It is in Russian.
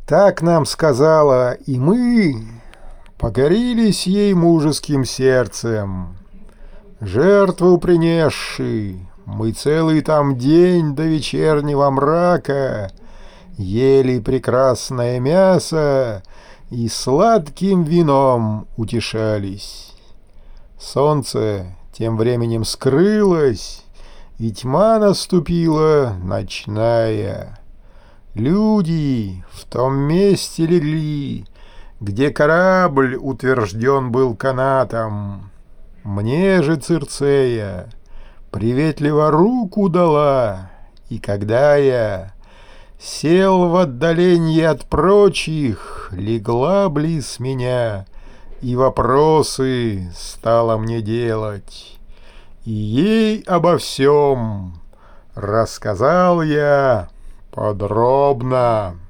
Так нам сказала, и мы покорились ей мужеским сердцем. Жертву принесши, мы целый там день до вечернего мрака ели прекрасное мясо и сладким вином утешались. Солнце тем временем скрылось, и тьма наступила ночная. Люди в том месте легли, где корабль утвержден был канатом. Мне же Цирцея приветливо руку дала, и когда я сел в отдаленье от прочих, легла близ меня и вопросы стала мне делать. И ей обо всем рассказал я подробно.